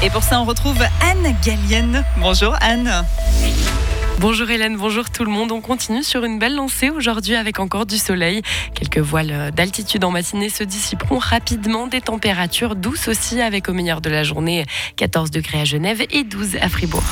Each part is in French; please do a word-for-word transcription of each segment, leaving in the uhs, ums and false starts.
Et pour ça, on retrouve Anne Gallienne. Bonjour Anne. Bonjour Hélène, bonjour tout le monde. On continue sur une belle lancée aujourd'hui avec encore du soleil. Quelques voiles d'altitude en matinée se dissiperont rapidement. Des températures douces aussi avec au meilleur de la journée quatorze degrés à Genève et douze à Fribourg.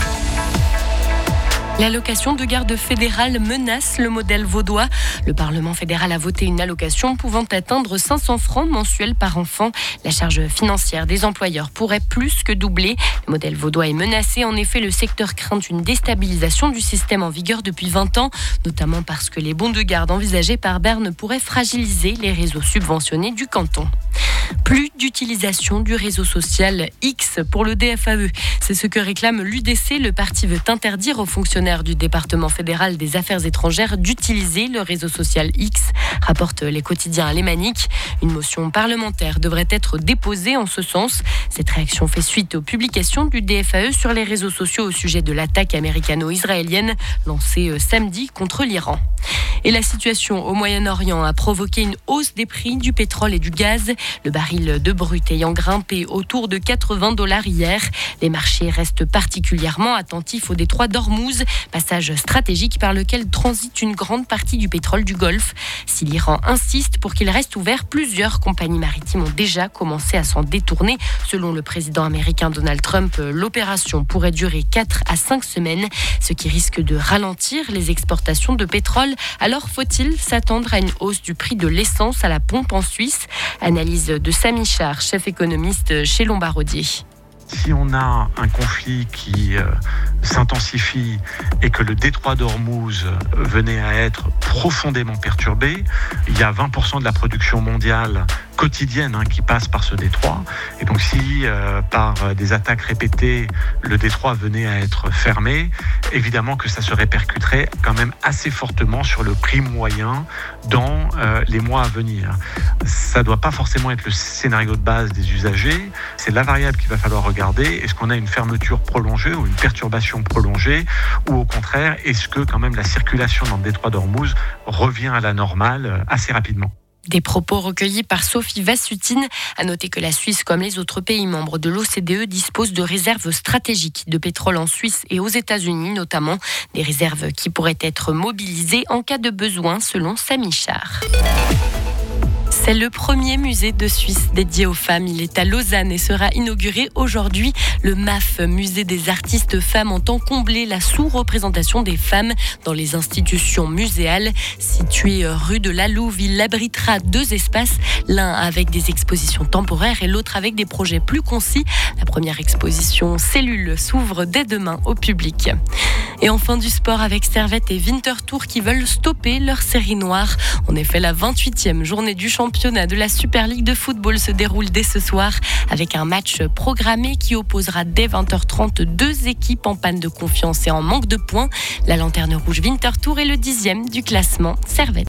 L'allocation de garde fédérale menace le modèle vaudois. Le Parlement fédéral a voté une allocation pouvant atteindre cinq cents francs mensuels par enfant. La charge financière des employeurs pourrait plus que doubler. Le modèle vaudois est menacé. En effet, le secteur craint une déstabilisation du système en vigueur depuis vingt ans, notamment parce que les bons de garde envisagés par Berne pourraient fragiliser les réseaux subventionnés du canton. Plus d'utilisation du réseau social X pour le D F A E. C'est ce que réclame l'U D C. Le parti veut interdire aux fonctionnaires du département fédéral des affaires étrangères d'utiliser le réseau social X, rapportent les quotidiens alémaniques. Une motion parlementaire devrait être déposée en ce sens. Cette réaction fait suite aux publications du D F A E sur les réseaux sociaux au sujet de l'attaque américano-israélienne lancée samedi contre l'Iran. Et la situation au Moyen-Orient a provoqué une hausse des prix du pétrole et du gaz. Le baril de brut ayant grimpé autour de quatre-vingts dollars hier. Les marchés restent particulièrement attentifs au détroit d'Ormuz, passage stratégique par lequel transite une grande partie du pétrole du Golfe. Si l'Iran insiste pour qu'il reste ouvert, plusieurs compagnies maritimes ont déjà commencé à s'en détourner. Selon le président américain Donald Trump, l'opération pourrait durer quatre à cinq semaines, ce qui risque de ralentir les exportations de pétrole. Alors faut-il s'attendre à une hausse du prix de l'essence à la pompe en Suisse ? Analyse de Samy Char, chef économiste chez Lombardier. Si on a un conflit qui euh, s'intensifie et que le détroit d'Ormuz venait à être profondément perturbé, il y a vingt pour cent de la production mondiale quotidienne hein, qui passe par ce détroit. Et donc si euh, par des attaques répétées, le détroit venait à être fermé, évidemment que ça se répercuterait quand même assez fortement sur le prix moyen dans euh, les mois à venir. Ça ne doit pas forcément être le scénario de base des usagers, c'est la variable qu'il va falloir regarder. Est-ce qu'on a une fermeture prolongée ou une perturbation prolongée, ou au contraire, est-ce que quand même la circulation dans le détroit d'Ormuz revient à la normale assez rapidement ? Des propos recueillis par Sophie Vassutine. À noter que la Suisse, comme les autres pays membres de l'O C D E, dispose de réserves stratégiques de pétrole en Suisse et aux États-Unis notamment. Des réserves qui pourraient être mobilisées en cas de besoin, selon Samy Char. C'est le premier musée de Suisse dédié aux femmes. Il est à Lausanne et sera inauguré aujourd'hui. Le M A F, musée des artistes femmes, entend combler la sous-représentation des femmes dans les institutions muséales. Situé rue de la Louve, il abritera deux espaces, l'un avec des expositions temporaires et l'autre avec des projets plus concis. La première exposition Cellule s'ouvre dès demain au public. Et enfin du sport avec Servette et Winterthur qui veulent stopper leur série noire. En effet, la vingt-huitième journée du championnat de la Super League de football se déroule dès ce soir avec un match programmé qui opposera dès vingt heures trente deux équipes en panne de confiance et en manque de points. La Lanterne Rouge Winterthur est le dixième du classement. Servette.